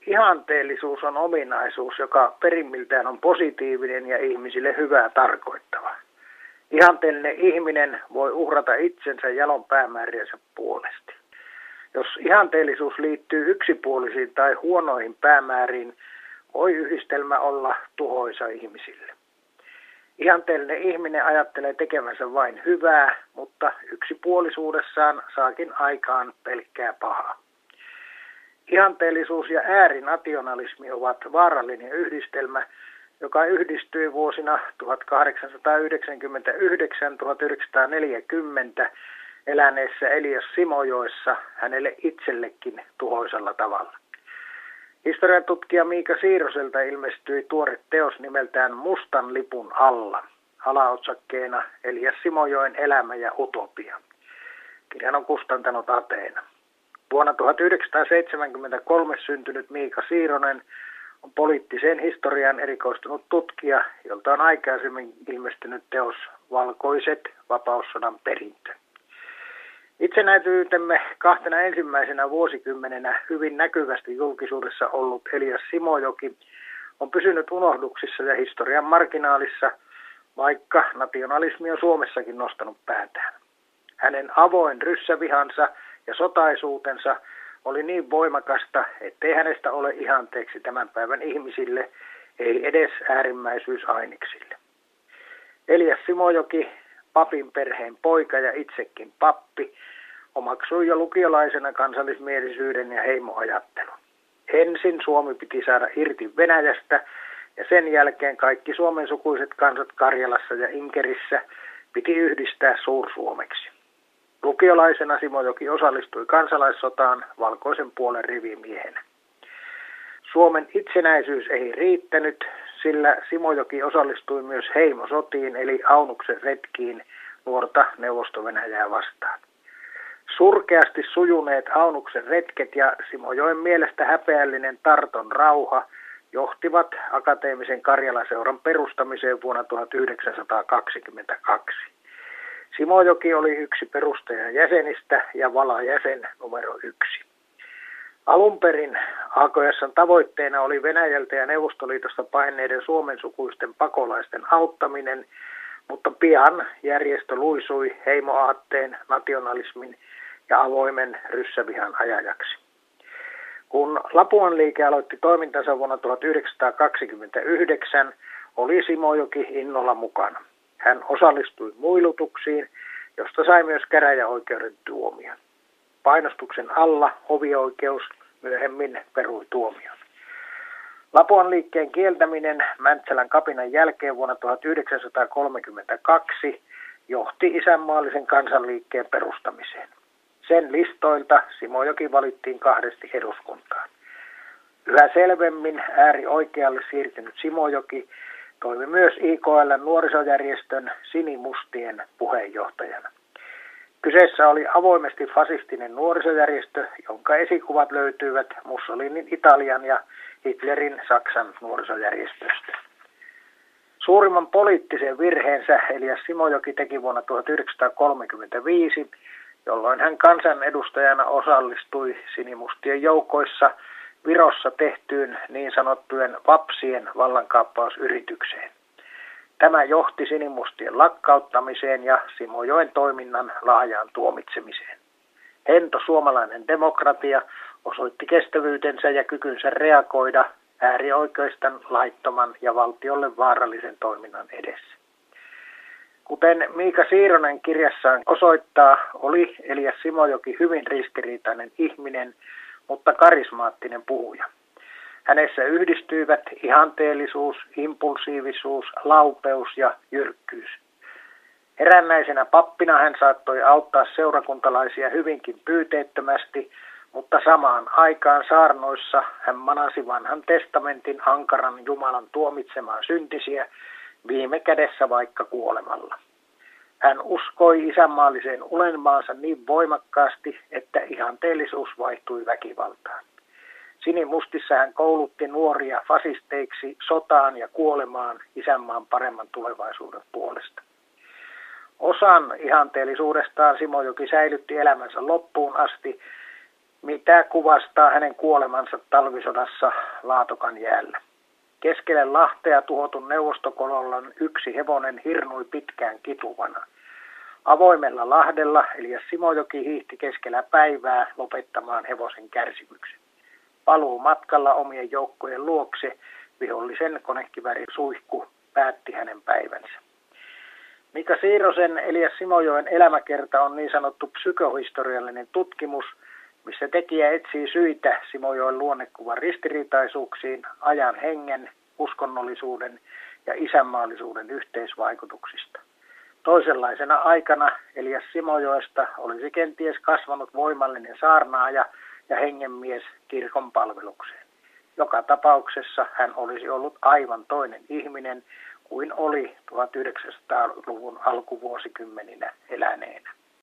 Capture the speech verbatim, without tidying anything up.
Ihanteellisuus on ominaisuus, joka perimmiltään on positiivinen ja ihmisille hyvää tarkoittava. Ihanteellinen ihminen voi uhrata itsensä jalon päämääriensä puolesta. Jos ihanteellisuus liittyy yksipuolisiin tai huonoihin päämääriin, voi yhdistelmä olla tuhoisa ihmisille. Ihanteellinen ihminen ajattelee tekevänsä vain hyvää, mutta yksipuolisuudessaan saakin aikaan pelkkää pahaa. Ihanteellisuus ja äärinationalismi ovat vaarallinen yhdistelmä, joka yhdistyi vuosina tuhatkahdeksansataayhdeksänkymmentäyhdeksän tuhatyhdeksänsataaneljäkymmentä eläneessä Elias Simojoessa hänelle itsellekin tuhoisalla tavalla. Historian tutkija Miika Siirroselta ilmestyi tuore teos nimeltään Mustan lipun alla, alaotsakkeena Elias Simojoen elämä ja utopia. Kirjan on kustantanut Ateena. Vuonna tuhatyhdeksänsataaseitsemänkymmentäkolme syntynyt Miika Siirronen on poliittiseen historiaan erikoistunut tutkija, jolta on aikaisemmin ilmestynyt teos Valkoiset, vapaussodan perintö. Itsenäisyytemme kahtena ensimmäisenä vuosikymmenenä hyvin näkyvästi julkisuudessa ollut Elias Simojoki on pysynyt unohduksissa ja historian marginaalissa, vaikka nationalismi on Suomessakin nostanut päätään. Hänen avoin ryssävihansa ja sotaisuutensa oli niin voimakasta, ettei hänestä ole ihanteeksi tämän päivän ihmisille, ei edes äärimmäisyysaineksille. Elias Simojoki, papin perheen poika ja itsekin pappi, omaksui jo lukiolaisena kansallismielisyyden ja heimoajattelun. Ensin Suomi piti saada irti Venäjästä ja sen jälkeen kaikki Suomen sukuiset kansat Karjalassa ja Inkerissä piti yhdistää Suur-Suomeksi. Lukiolaisena Simojoki osallistui kansalaissotaan valkoisen puolen rivimiehenä. Suomen itsenäisyys ei riittänyt, sillä Simojoki osallistui myös heimosotiin eli Aunuksen retkiin nuorta Neuvosto-Venäjää vastaan. Surkeasti sujuneet Aunuksen retket ja Simojoen mielestä häpeällinen Tarton rauha johtivat Akateemisen Karjalaseuran perustamiseen vuonna tuhatyhdeksänsataakaksikymmentäkaksi. Simojoki oli yksi perustajan jäsenistä ja valajäsen numero yksi. Alun perin A K S:n tavoitteena oli Venäjältä ja Neuvostoliitosta paineiden Suomen sukuisten pakolaisten auttaminen, mutta pian järjestö luisui heimoaatteen, nationalismin ja avoimen ryssävihan ajajaksi. Kun Lapuan liike aloitti toimintansa vuonna tuhatyhdeksänsataakaksikymmentäyhdeksän, oli Simojoki innolla mukana. Hän osallistui muilutuksiin, josta sai myös käräjäoikeuden tuomion. Painostuksen alla hovioikeus myöhemmin perui tuomion. Lapuan liikkeen kieltäminen Mäntsälän kapinan jälkeen vuonna tuhatyhdeksänsataakolmekymmentäkaksi johti isänmaallisen kansanliikkeen perustamiseen. Sen listoilta Simojoki valittiin kahdesti eduskuntaan. Yhä selvemmin äärioikealle siirtynyt Simojoki toimi myös I K L:n nuorisojärjestön Sinimustien puheenjohtajana. Kyseessä oli avoimesti fasistinen nuorisojärjestö, jonka esikuvat löytyivät Mussolinin Italian ja Hitlerin Saksan nuorisojärjestöstä. Suurimman poliittisen virheensä Elias Simojoki teki vuonna tuhatyhdeksänsataakolmekymmentäviisi, jolloin hän kansanedustajana osallistui sinimustien joukoissa Virossa tehtyyn niin sanottujen vapsien vallankaappausyritykseen. Tämä johti sinimustien lakkauttamiseen ja Simojoen toiminnan laajaan tuomitsemiseen. Hento suomalainen demokratia osoitti kestävyytensä ja kykynsä reagoida äärioikeiston laittoman ja valtiolle vaarallisen toiminnan edessä. Kuten Miika Siirronen kirjassaan osoittaa, oli Elias Simojoki hyvin ristiriitainen ihminen, mutta karismaattinen puhuja. Hänessä yhdistyivät ihanteellisuus, impulsiivisuus, laupeus ja jyrkkyys. Herännäisenä pappina hän saattoi auttaa seurakuntalaisia hyvinkin pyyteettömästi, mutta samaan aikaan saarnoissa hän manasi vanhan testamentin ankaran Jumalan tuomitsemaan syntisiä, viime kädessä vaikka kuolemalla. Hän uskoi isänmaalliseen unelmaansa niin voimakkaasti, että ihanteellisuus vaihtui väkivaltaan. Sinimustissa hän koulutti nuoria fasisteiksi sotaan ja kuolemaan isänmaan paremman tulevaisuuden puolesta. Osan ihanteellisuudestaan Simojoki säilytti elämänsä loppuun asti, mitä kuvastaa hänen kuolemansa talvisodassa Laatokan jäällä. Keskelle Lahtea tuhotun Neuvostokolonnan yksi hevonen hirnui pitkään kituvana. Avoimella lahdella Elias Simojoki hiihti keskellä päivää lopettamaan hevosen kärsimyksen. Paluu matkalla omien joukkojen luokse vihollisen konekiväärin suihku päätti hänen päivänsä. Mika Siirosen Elias Simojoen elämäkerta on niin sanottu psykohistoriallinen tutkimus, missä tekijä etsii syitä Simojoen luonnekuvan ristiriitaisuuksiin, ajan hengen, uskonnollisuuden ja isänmaallisuuden yhteisvaikutuksista. Toisenlaisena aikana Elias Simojoesta olisi kenties kasvanut voimallinen saarnaaja ja hengenmies kirkon palvelukseen. Joka tapauksessa hän olisi ollut aivan toinen ihminen kuin oli tuhatyhdeksänsataaluvun alkuvuosikymmeninä eläneenä.